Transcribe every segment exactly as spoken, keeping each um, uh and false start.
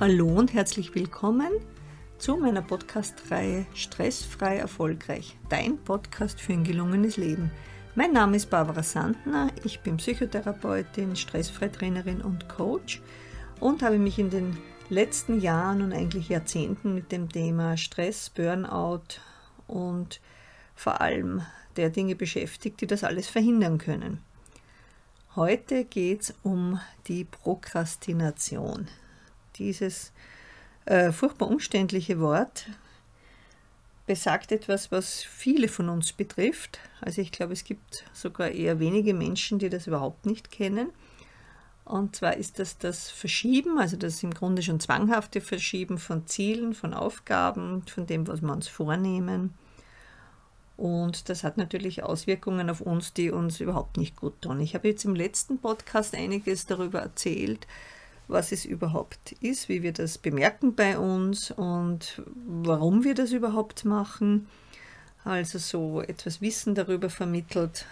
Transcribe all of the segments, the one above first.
Hallo und herzlich willkommen zu meiner Podcast-Reihe Stressfrei Erfolgreich, dein Podcast für ein gelungenes Leben. Mein Name ist Barbara Sandner, ich bin Psychotherapeutin, Stressfrei-Trainerin und Coach und habe mich in den letzten Jahren und eigentlich Jahrzehnten mit dem Thema Stress, Burnout und vor allem der Dinge beschäftigt, die das alles verhindern können. Heute geht es um die Prokrastination. Dieses äh, furchtbar umständliche Wort besagt etwas, was viele von uns betrifft. Also ich glaube, es gibt sogar eher wenige Menschen, die das überhaupt nicht kennen. Und zwar ist das das Verschieben, also das im Grunde schon zwanghafte Verschieben von Zielen, von Aufgaben, von dem, was wir uns vornehmen. Und das hat natürlich Auswirkungen auf uns, die uns überhaupt nicht gut tun. Ich habe jetzt im letzten Podcast einiges darüber erzählt, was es überhaupt ist, wie wir das bemerken bei uns und warum wir das überhaupt machen. Also so etwas Wissen darüber vermittelt,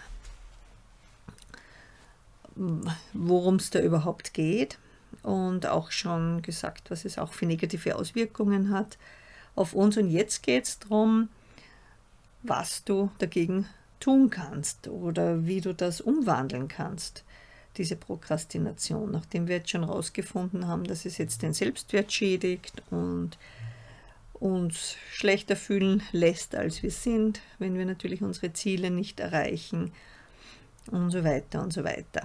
worum es da überhaupt geht und auch schon gesagt, was es auch für negative Auswirkungen hat auf uns. Und jetzt geht es darum, was du dagegen tun kannst oder wie du das umwandeln kannst, diese Prokrastination, nachdem wir jetzt schon herausgefunden haben, dass es jetzt den Selbstwert schädigt und uns schlechter fühlen lässt, als wir sind, wenn wir natürlich unsere Ziele nicht erreichen und so weiter und so weiter.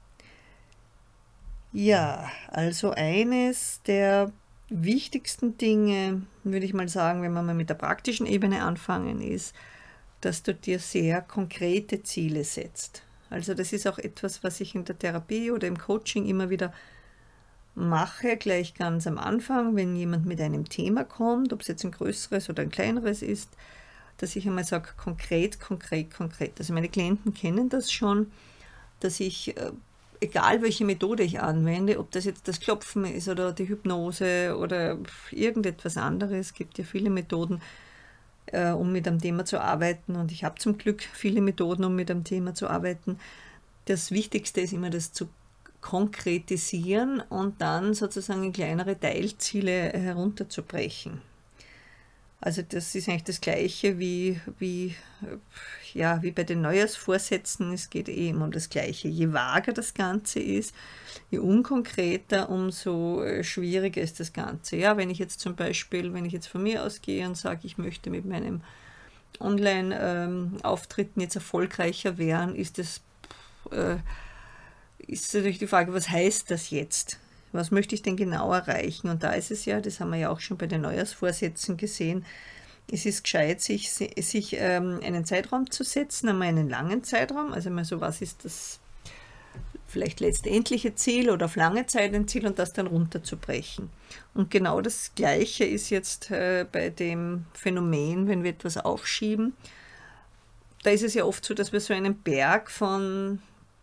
Ja, also eines der wichtigsten Dinge, würde ich mal sagen, wenn wir mal mit der praktischen Ebene anfangen, ist, dass du dir sehr konkrete Ziele setzt. Also das ist auch etwas, was ich in der Therapie oder im Coaching immer wieder mache, gleich ganz am Anfang, wenn jemand mit einem Thema kommt, ob es jetzt ein größeres oder ein kleineres ist, dass ich einmal sage, konkret, konkret, konkret. Also meine Klienten kennen das schon, dass ich, egal welche Methode ich anwende, ob das jetzt das Klopfen ist oder die Hypnose oder irgendetwas anderes, es gibt ja viele Methoden, um mit einem Thema zu arbeiten, und ich habe zum Glück viele Methoden, um mit einem Thema zu arbeiten. Das Wichtigste ist immer, das zu konkretisieren und dann sozusagen in kleinere Teilziele herunterzubrechen. Also das ist eigentlich das Gleiche wie, wie, ja, wie bei den Neujahrsvorsätzen. Es geht eben um das Gleiche. Je vager das Ganze ist, je unkonkreter, umso schwieriger ist das Ganze. Ja, wenn ich jetzt zum Beispiel, wenn ich jetzt von mir ausgehe und sage, ich möchte mit meinem Online-Auftritten jetzt erfolgreicher werden, ist das, äh, ist natürlich die Frage, was heißt das jetzt? Was möchte ich denn genau erreichen? Und da ist es ja, das haben wir ja auch schon bei den Neujahrsvorsätzen gesehen, es ist gescheit, sich, sich ähm, einen Zeitraum zu setzen, einmal einen langen Zeitraum, also mal so, was ist das vielleicht letztendliche Ziel oder auf lange Zeit ein Ziel, und das dann runterzubrechen. Und genau das Gleiche ist jetzt äh, bei dem Phänomen, wenn wir etwas aufschieben. Da ist es ja oft so, dass wir so einen Berg von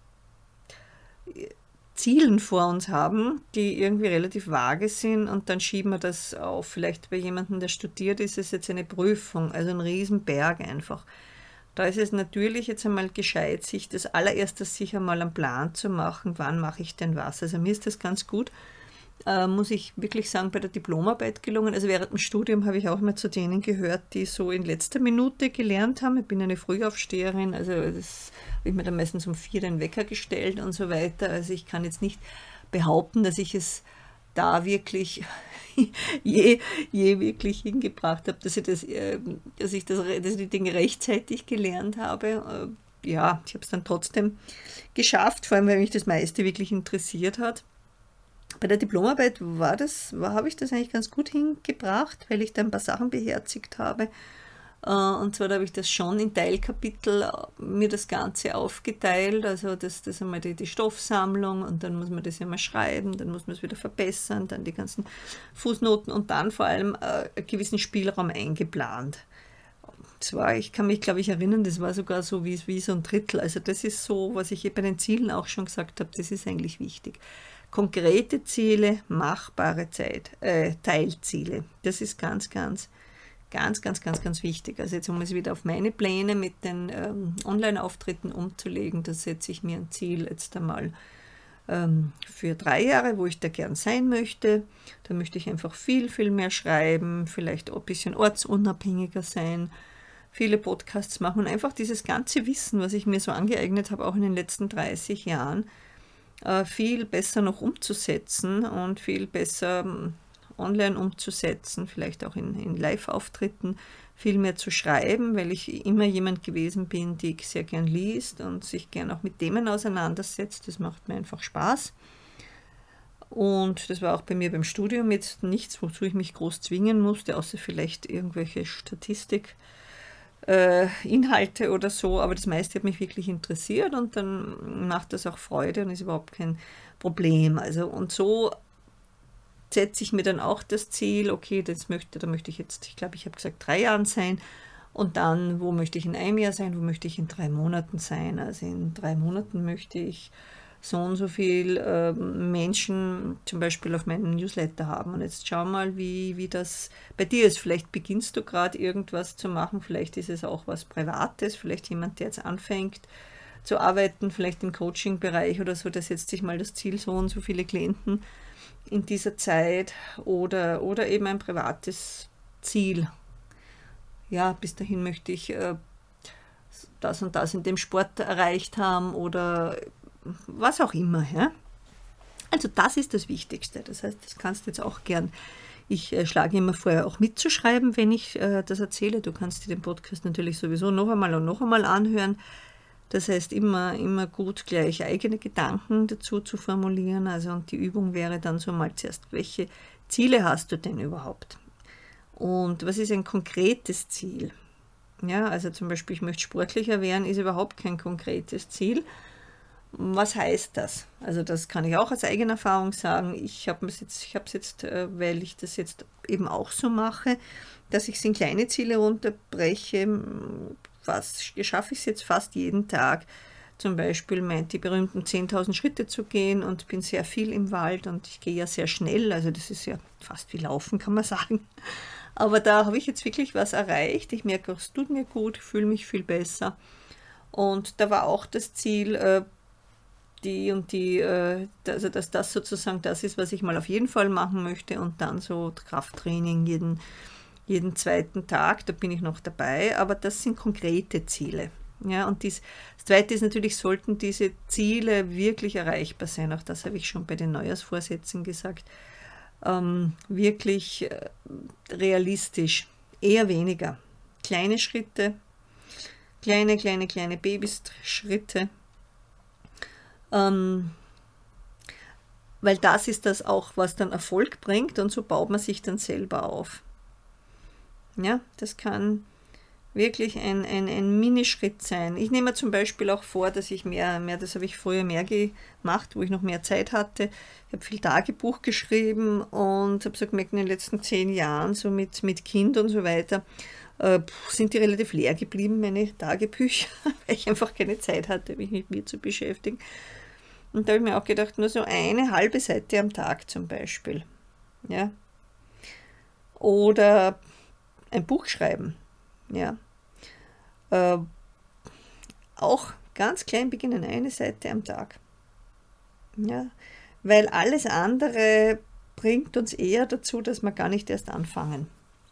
Zielen vor uns haben, die irgendwie relativ vage sind, und dann schieben wir das auf. Vielleicht bei jemandem, der studiert, ist es jetzt eine Prüfung, also ein Riesenberg einfach. Da ist es natürlich jetzt einmal gescheit, sich das allererste sich einmal einen Plan zu machen, wann mache ich denn was. Also mir ist das ganz gut, äh, muss ich wirklich sagen, bei der Diplomarbeit gelungen. Also während dem Studium habe ich auch mal zu denen gehört, die so in letzter Minute gelernt haben. Ich bin eine Frühaufsteherin, also das habe ich mir dann meistens um vier den Wecker gestellt und so weiter. Also ich kann jetzt nicht behaupten, dass ich es da wirklich je, je wirklich hingebracht habe, dass ich, das, dass, ich das, dass ich die Dinge rechtzeitig gelernt habe. Ja, ich habe es dann trotzdem geschafft, vor allem, weil mich das meiste wirklich interessiert hat. Bei der Diplomarbeit war das, war, habe ich das eigentlich ganz gut hingebracht, weil ich da ein paar Sachen beherzigt habe. Und zwar habe ich das schon in Teilkapitel mir das Ganze aufgeteilt, also das, das einmal die, die Stoffsammlung, und dann muss man das ja mal schreiben, dann muss man es wieder verbessern, dann die ganzen Fußnoten und dann vor allem äh, einen gewissen Spielraum eingeplant. Das war, ich kann mich, glaube ich, erinnern, das war sogar so wie, wie so ein Drittel. Also das ist so, was ich bei den Zielen auch schon gesagt habe, das ist eigentlich wichtig. Konkrete Ziele, machbare Zeit, äh, Teilziele, das ist ganz, ganz Ganz, ganz, ganz, ganz wichtig. Also jetzt, um es wieder auf meine Pläne mit den ähm, Online-Auftritten umzulegen, da setze ich mir ein Ziel jetzt einmal ähm, für drei Jahre, wo ich da gern sein möchte. Da möchte ich einfach viel, viel mehr schreiben, vielleicht auch ein bisschen ortsunabhängiger sein, viele Podcasts machen und einfach dieses ganze Wissen, was ich mir so angeeignet habe, auch in den letzten dreißig Jahren, äh, viel besser noch umzusetzen und viel besser ähm, online umzusetzen, vielleicht auch in, in Live-Auftritten, viel mehr zu schreiben, weil ich immer jemand gewesen bin, die sehr gern liest und sich gern auch mit Themen auseinandersetzt. Das macht mir einfach Spaß. Und das war auch bei mir beim Studium jetzt nichts, wozu ich mich groß zwingen musste, außer vielleicht irgendwelche Statistik. Äh, Inhalte oder so, aber das meiste hat mich wirklich interessiert und dann macht das auch Freude und ist überhaupt kein Problem. Also und so setze ich mir dann auch das Ziel, okay, das möchte, da möchte ich jetzt, ich glaube, ich habe gesagt, drei Jahren sein und dann, wo möchte ich in einem Jahr sein, wo möchte ich in drei Monaten sein. Also in drei Monaten möchte ich so und so viel äh, Menschen zum Beispiel auf meinem Newsletter haben. Und jetzt schau mal, wie, wie das bei dir ist. Vielleicht beginnst du gerade irgendwas zu machen, vielleicht ist es auch was Privates, vielleicht jemand, der jetzt anfängt zu arbeiten, vielleicht im Coaching-Bereich oder so, der setzt sich mal das Ziel, so und so viele Klienten in dieser Zeit oder, oder eben ein privates Ziel. Ja, bis dahin möchte ich äh, das und das in dem Sport erreicht haben oder was auch immer. Ja? Also das ist das Wichtigste. Das heißt, das kannst du jetzt auch gern. Ich äh, schlage immer vor, auch mitzuschreiben, wenn ich äh, das erzähle. Du kannst dir den Podcast natürlich sowieso noch einmal und noch einmal anhören. Das heißt, immer, immer gut gleich eigene Gedanken dazu zu formulieren. Also und die Übung wäre dann so mal zuerst, welche Ziele hast du denn überhaupt? Und was ist ein konkretes Ziel? Ja, also zum Beispiel, ich möchte sportlicher werden, ist überhaupt kein konkretes Ziel. Was heißt das? Also das kann ich auch aus eigener Erfahrung sagen. Ich habe es jetzt, ich habe es jetzt, weil ich das jetzt eben auch so mache, dass ich es in kleine Ziele runterbreche. Was schaffe ich es jetzt fast jeden Tag? Zum Beispiel meint die berühmten zehntausend Schritte zu gehen und bin sehr viel im Wald und ich gehe ja sehr schnell. Also das ist ja fast wie Laufen, kann man sagen. Aber da habe ich jetzt wirklich was erreicht. Ich merke, es tut mir gut, fühle mich viel besser. Und da war auch das Ziel, die und die, also dass das sozusagen das ist, was ich mal auf jeden Fall machen möchte und dann so Krafttraining jeden, jeden zweiten Tag, da bin ich noch dabei, aber das sind konkrete Ziele. Ja, und dies, das Zweite ist natürlich, sollten diese Ziele wirklich erreichbar sein, auch das habe ich schon bei den Neujahrsvorsätzen gesagt, ähm, wirklich äh, realistisch, eher weniger. Kleine Schritte, kleine, kleine, kleine Babyschritte, Ähm, weil das ist das auch, was dann Erfolg bringt und so baut man sich dann selber auf. Ja, das kann wirklich ein, ein, ein Minischritt sein. Ich nehme mir zum Beispiel auch vor, dass ich mehr, mehr, das habe ich früher mehr gemacht, wo ich noch mehr Zeit hatte. Ich habe viel Tagebuch geschrieben und habe so gemerkt, in den letzten zehn Jahren, so mit, mit Kind und so weiter, äh, sind die relativ leer geblieben, meine Tagebücher, weil ich einfach keine Zeit hatte, mich mit mir zu beschäftigen. Und da habe ich mir auch gedacht, nur so eine halbe Seite am Tag zum Beispiel. Ja. Oder ein Buch schreiben. Ja. Äh, auch ganz klein beginnen, eine Seite am Tag. Ja. Weil alles andere bringt uns eher dazu, dass wir gar nicht erst anfangen.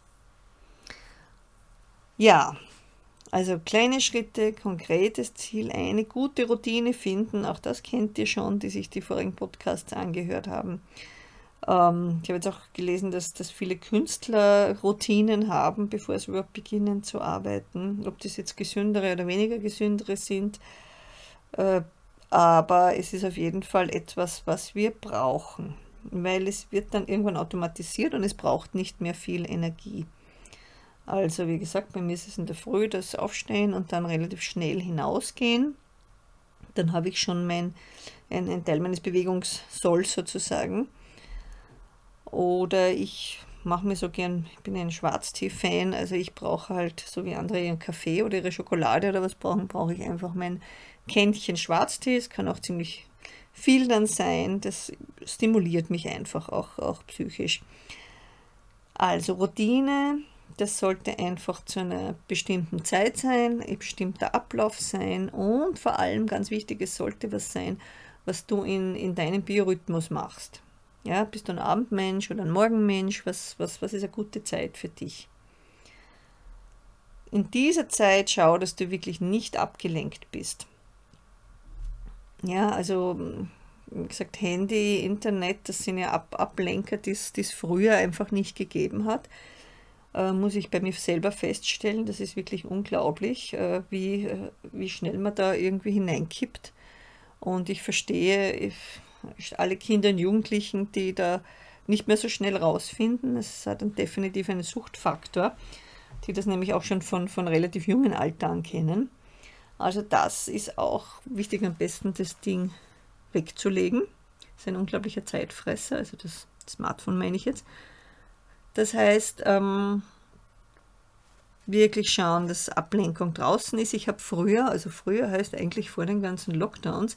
Ja. Also kleine Schritte, konkretes Ziel, eine gute Routine finden, auch das kennt ihr schon, die sich die vorigen Podcasts angehört haben. Ähm, ich habe jetzt auch gelesen, dass, dass viele Künstler Routinen haben, bevor sie überhaupt beginnen zu arbeiten, ob das jetzt gesündere oder weniger gesündere sind. Äh, aber es ist auf jeden Fall etwas, was wir brauchen, weil es wird dann irgendwann automatisiert und es braucht nicht mehr viel Energie. Also wie gesagt, bei mir ist es in der Früh das Aufstehen und dann relativ schnell hinausgehen. Dann habe ich schon mein, ein, ein Teil meines Bewegungssolls sozusagen. Oder ich mache mir so gern, ich bin ein Schwarztee-Fan, also ich brauche halt, so wie andere ihren Kaffee oder ihre Schokolade oder was brauchen, brauche ich einfach mein Kännchen Schwarztee. Es kann auch ziemlich viel dann sein. Das stimuliert mich einfach auch, auch psychisch. Also Routine. Das sollte einfach zu einer bestimmten Zeit sein, ein bestimmter Ablauf sein und vor allem, ganz wichtig, es sollte was sein, was du in, in deinem Biorhythmus machst. Ja, bist du ein Abendmensch oder ein Morgenmensch? Was, was, was ist eine gute Zeit für dich? In dieser Zeit schau, dass du wirklich nicht abgelenkt bist. Ja, also wie gesagt, Handy, Internet, das sind ja Ab Ablenker, die es früher einfach nicht gegeben hat. Äh, muss ich bei mir selber feststellen, das ist wirklich unglaublich, äh, wie, äh, wie schnell man da irgendwie hineinkippt. Und ich verstehe ich, alle Kinder und Jugendlichen, die da nicht mehr so schnell rausfinden. Es hat dann definitiv einen Suchtfaktor, die das nämlich auch schon von, von relativ jungen Alter an kennen. Also das ist auch wichtig, am besten das Ding wegzulegen. Das ist ein unglaublicher Zeitfresser, also das Smartphone meine ich jetzt. Das heißt, ähm, wirklich schauen, dass Ablenkung draußen ist. Ich habe früher, also früher heißt eigentlich vor den ganzen Lockdowns,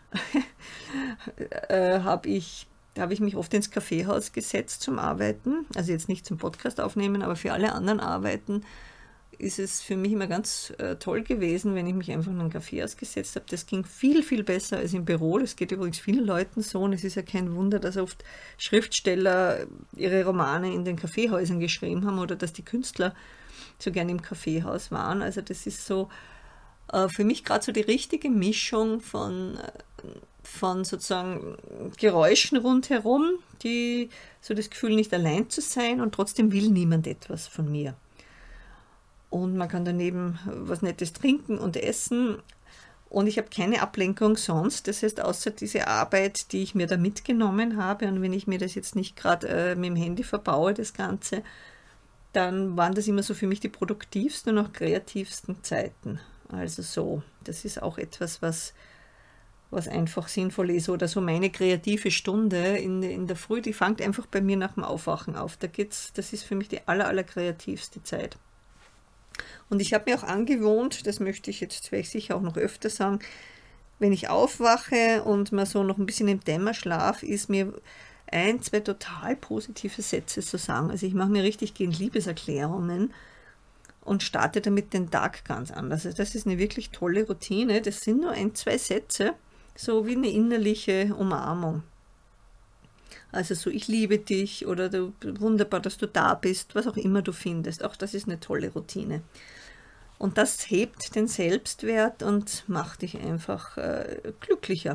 äh, habe ich, habe ich mich oft ins Kaffeehaus gesetzt zum Arbeiten. Also jetzt nicht zum Podcast aufnehmen, aber für alle anderen Arbeiten ist es für mich immer ganz äh, toll gewesen, wenn ich mich einfach in einen Kaffeehaus gesetzt habe. Das ging viel, viel besser als im Büro. Das geht übrigens vielen Leuten so. Und es ist ja kein Wunder, dass oft Schriftsteller ihre Romane in den Kaffeehäusern geschrieben haben oder dass die Künstler so gerne im Kaffeehaus waren. Also das ist so äh, für mich gerade so die richtige Mischung von, äh, von sozusagen Geräuschen rundherum, die so das Gefühl, nicht allein zu sein, und trotzdem will niemand etwas von mir. Und man kann daneben was Nettes trinken und essen. Und ich habe keine Ablenkung sonst. Das heißt, außer diese Arbeit, die ich mir da mitgenommen habe, und wenn ich mir das jetzt nicht gerade äh, mit dem Handy verbaue, das Ganze, dann waren das immer so für mich die produktivsten und auch kreativsten Zeiten. Also so, das ist auch etwas, was, was einfach sinnvoll ist. Oder so meine kreative Stunde in, in der Früh, die fängt einfach bei mir nach dem Aufwachen auf. Da geht's, das ist für mich die aller, aller kreativste Zeit. Und ich habe mir auch angewohnt, das möchte ich jetzt, werde ich sicher auch noch öfter sagen, wenn ich aufwache und man so noch ein bisschen im Dämmerschlaf ist, mir ein, zwei total positive Sätze zu sagen. Also ich mache mir richtig gegen Liebeserklärungen und starte damit den Tag ganz anders. Also das ist eine wirklich tolle Routine. Das sind nur ein, zwei Sätze, so wie eine innerliche Umarmung. Also so, ich liebe dich oder du, wunderbar, dass du da bist, was auch immer du findest. Auch das ist eine tolle Routine. Und das hebt den Selbstwert und macht dich einfach äh, glücklicher.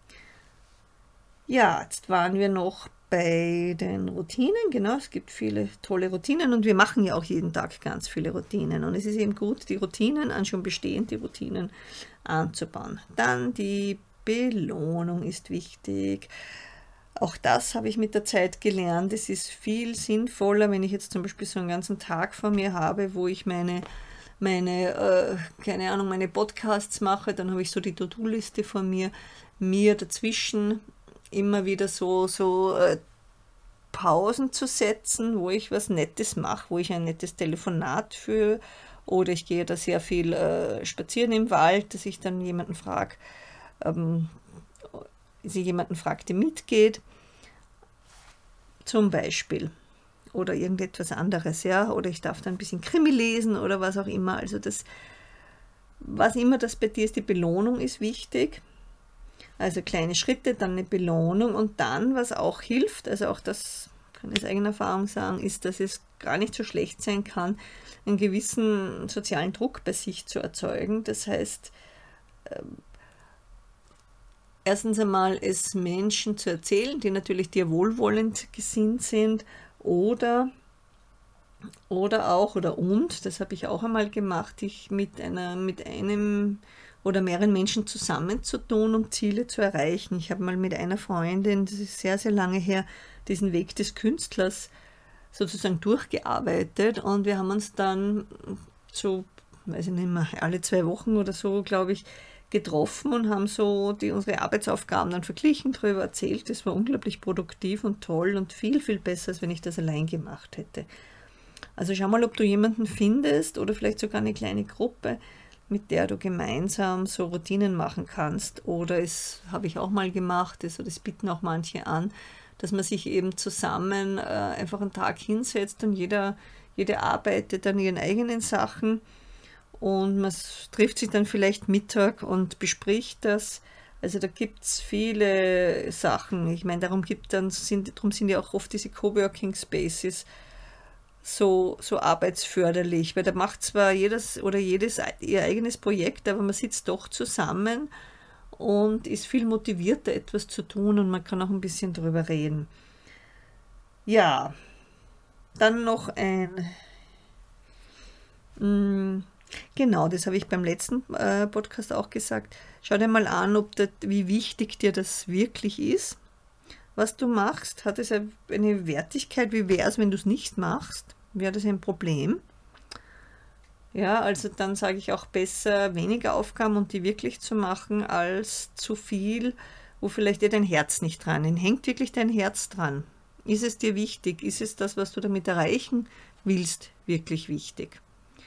Ja, jetzt waren wir noch bei den Routinen. Genau, es gibt viele tolle Routinen und wir machen ja auch jeden Tag ganz viele Routinen. Und es ist eben gut, die Routinen an schon bestehende Routinen anzubauen. Dann die Belohnung ist wichtig. Auch das habe ich mit der Zeit gelernt. Es ist viel sinnvoller, wenn ich jetzt zum Beispiel so einen ganzen Tag vor mir habe, wo ich meine, meine äh, keine Ahnung, meine Podcasts mache, dann habe ich so die To-Do-Liste vor mir, mir dazwischen immer wieder so, so äh, Pausen zu setzen, wo ich was Nettes mache, wo ich ein nettes Telefonat führe, oder ich gehe da sehr viel äh, spazieren im Wald, dass ich dann jemanden frage, ähm, sie jemanden fragt, der mitgeht, zum Beispiel. Oder irgendetwas anderes, ja. Oder ich darf dann ein bisschen Krimi lesen oder was auch immer. Also das, was immer das bei dir ist, die Belohnung ist wichtig. Also kleine Schritte, dann eine Belohnung, und dann, was auch hilft, also auch das kann ich aus eigener Erfahrung sagen, ist, dass es gar nicht so schlecht sein kann, einen gewissen sozialen Druck bei sich zu erzeugen. Das heißt, ähm, erstens einmal es Menschen zu erzählen, die natürlich dir wohlwollend gesinnt sind, oder, oder auch, oder und, das habe ich auch einmal gemacht, dich mit, einer, mit einem oder mehreren Menschen zusammenzutun, um Ziele zu erreichen. Ich habe mal mit einer Freundin, das ist sehr, sehr lange her, diesen Weg des Künstlers sozusagen durchgearbeitet, und wir haben uns dann so, weiß ich nicht mehr, alle zwei Wochen oder so, glaube ich, getroffen und haben so die, unsere Arbeitsaufgaben dann verglichen, darüber erzählt. Das war unglaublich produktiv und toll und viel, viel besser, als wenn ich das allein gemacht hätte. Also schau mal, ob du jemanden findest oder vielleicht sogar eine kleine Gruppe, mit der du gemeinsam so Routinen machen kannst. Oder es habe ich auch mal gemacht, das, das bieten auch manche an, dass man sich eben zusammen äh, einfach einen Tag hinsetzt und jeder, jeder arbeitet an ihren eigenen Sachen. Und man trifft sich dann vielleicht Mittag und bespricht das. Also da gibt es viele Sachen. Ich meine, darum gibt dann sind, darum sind ja auch oft diese Coworking Spaces so, so arbeitsförderlich, weil da macht zwar jedes oder jedes ihr eigenes Projekt, aber man sitzt doch zusammen und ist viel motivierter, etwas zu tun und man kann auch ein bisschen drüber reden. Ja, dann noch ein, mh, genau, das habe ich beim letzten äh, Podcast auch gesagt. Schau dir mal an, ob das, wie wichtig dir das wirklich ist, was du machst. Hat es eine Wertigkeit? Wie wäre es, wenn du es nicht machst? Wäre das ein Problem? Ja, also dann sage ich auch besser, weniger Aufgaben und die wirklich zu machen, als zu viel, wo vielleicht dir dein Herz nicht dran ist. Hängt wirklich dein Herz dran? Ist es dir wichtig? Ist es das, was du damit erreichen willst, wirklich wichtig?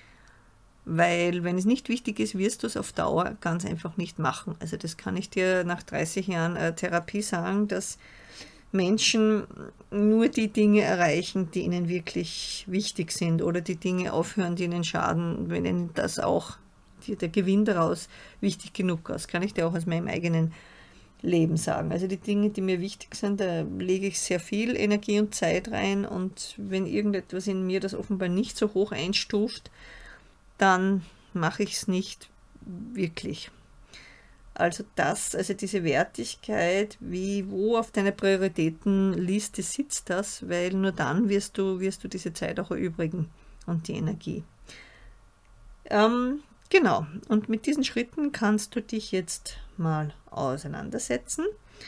Weil wenn es nicht wichtig ist, wirst du es auf Dauer ganz einfach nicht machen. Also das kann ich dir nach dreißig Jahren äh, Therapie sagen, dass Menschen nur die Dinge erreichen, die ihnen wirklich wichtig sind oder die Dinge aufhören, die ihnen schaden, wenn ihnen das auch, die, der Gewinn daraus wichtig genug ist. Kann ich dir auch aus meinem eigenen Leben sagen. Also die Dinge, die mir wichtig sind, da lege ich sehr viel Energie und Zeit rein und wenn irgendetwas in mir das offenbar nicht so hoch einstuft, dann mache ich es nicht wirklich. Also das, also diese Wertigkeit, wie, wo auf deiner Prioritätenliste sitzt das, weil nur dann wirst du, wirst du diese Zeit auch erübrigen und die Energie. Ähm, genau, und mit diesen Schritten kannst du dich jetzt mal auseinandersetzen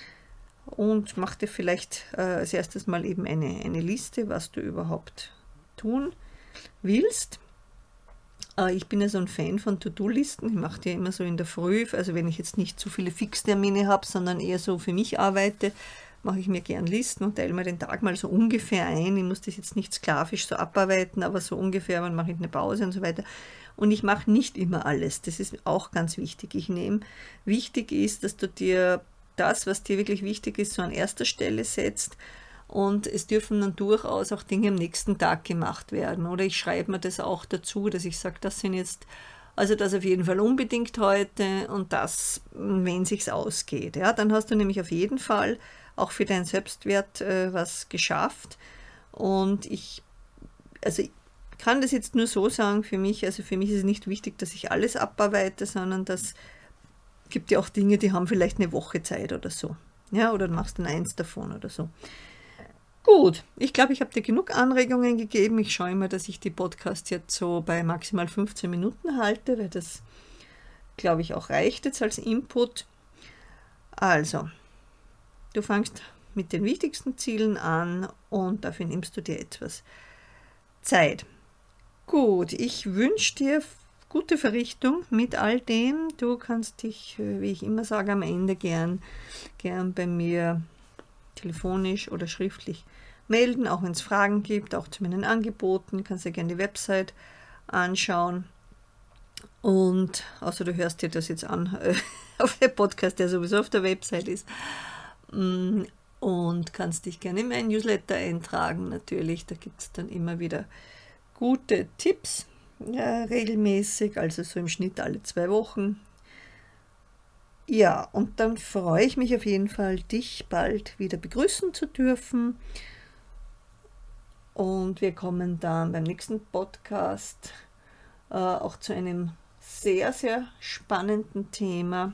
und mach dir vielleicht äh, als erstes mal eben eine, eine Liste, was du überhaupt tun willst. Ich bin ja so ein Fan von To-Do-Listen. Ich mache die ja immer so in der Früh. Also wenn ich jetzt nicht zu viele Fixtermine habe, sondern eher so für mich arbeite, mache ich mir gern Listen und teile mir den Tag mal so ungefähr ein. Ich muss das jetzt nicht sklavisch so abarbeiten, aber so ungefähr, wann mache ich eine Pause und so weiter. Und ich mache nicht immer alles. Das ist auch ganz wichtig. Ich nehme, wichtig ist, dass du dir das, was dir wirklich wichtig ist, so an erster Stelle setzt. Und es dürfen dann durchaus auch Dinge am nächsten Tag gemacht werden. Oder ich schreibe mir das auch dazu, dass ich sage, das sind jetzt, also das auf jeden Fall unbedingt heute und das, wenn sich's ausgeht. Ja, dann hast du nämlich auf jeden Fall auch für deinen Selbstwert äh, was geschafft. Und ich, also ich kann das jetzt nur so sagen für mich, also für mich ist es nicht wichtig, dass ich alles abarbeite, sondern das gibt ja auch Dinge, die haben vielleicht eine Woche Zeit oder so. Ja, oder du machst dann eins davon oder so. Gut, ich glaube, ich habe dir genug Anregungen gegeben. Ich schaue immer, dass ich die Podcasts jetzt so bei maximal fünfzehn Minuten halte, weil das, glaube ich, auch reicht jetzt als Input. Also, du fängst mit den wichtigsten Zielen an und dafür nimmst du dir etwas Zeit. Gut, ich wünsche dir gute Verrichtung mit all dem. Du kannst dich, wie ich immer sage, am Ende gern, gern bei mir telefonisch oder schriftlich melden, auch wenn es Fragen gibt, auch zu meinen Angeboten, kannst du gerne die Website anschauen und außer du hörst dir das jetzt an äh, auf der Podcast, der sowieso auf der Website ist, und kannst dich gerne in mein Newsletter eintragen natürlich, da gibt es dann immer wieder gute Tipps, ja, regelmäßig, also so im Schnitt alle zwei Wochen. Ja, und dann freue ich mich auf jeden Fall, dich bald wieder begrüßen zu dürfen. Und wir kommen dann beim nächsten Podcast äh, auch zu einem sehr, sehr spannenden Thema.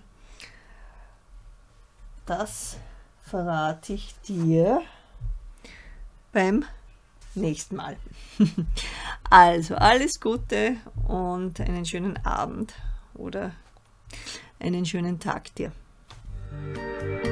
Das verrate ich dir beim nächsten Mal. Also alles Gute und einen schönen Abend oder einen schönen Tag dir.